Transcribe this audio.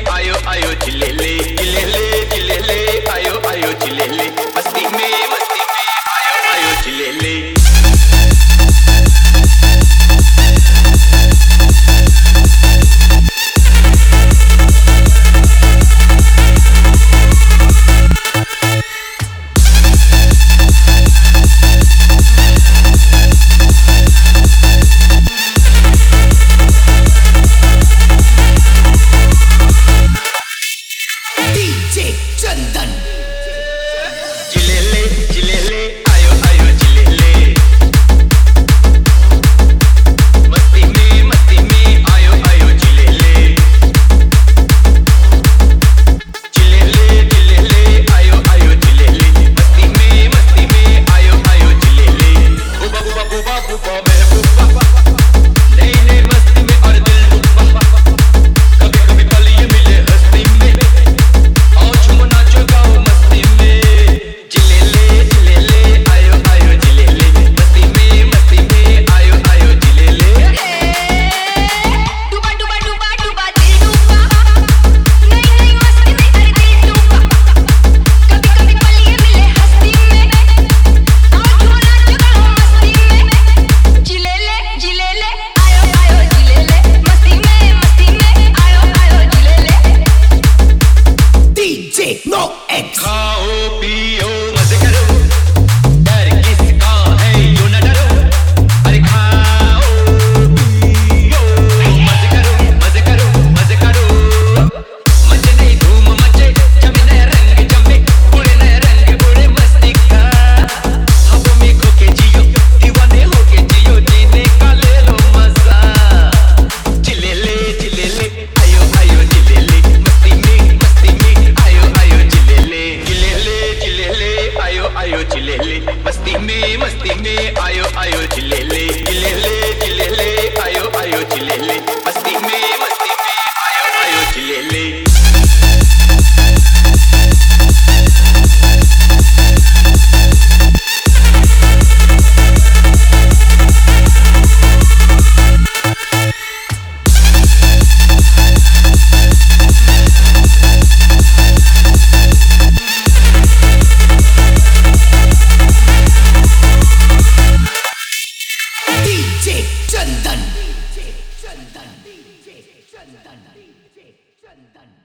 आयो आयो चिलेले चिलेले चिलेले आयो आयो चिलेले मस्ती में आयो आयो चिलेले। चंदन चिलेले चिलेले आयो आयो चिलेले मस्ती में आयो आयो चिलेले चिलेले चिलेले आयो आयो चिलेले मस्ती में आयो आयो चिलेले बुबा बुबा बुबा बुबा महबूबा नई नई मस्ती में और दिल डूबा कभी कभी पल ये मिले हस्ती में आओ झूमो नाचो गाओ मस्ती में चिलेले चिलेले आयो आयो चिलेले मस्ती में आयो आयो चिलेले। डूबा डूबा डूबा डूबा दिल डूबा नई नई मस्ती में अरे दिल डूबा कभी कभी पल ये मिले हस्ती में आओ झूमो नाचो गाओ मस्ती में चिलेले चिलेले आयो आयो चिलेले मस्ती में आयो आयो चिलेले। डीजे नो एक्स खाओ पियो मजे करो डर किसका है यूं न डरो अरे खाओ पियो मजे करो मजे करो मचे नहीं धूम मचे जमे नए रंग जमे बुरे नए रंग बुरे मस्ती का हबों में खो के जियो दीवाने हो के जियो जीने का ले लो मजा चिलेले चिलेले आयो आयो चिलेले मस्ती में आयो आयो चिलेले चिलेले चिलेले आयो आयो चिलेले मस्ती में आयो आयो चिलेले चिलेले चिलेले आयो आयो चिलेले मस्ती में आयो आयो चिलेले। डीजे चंदन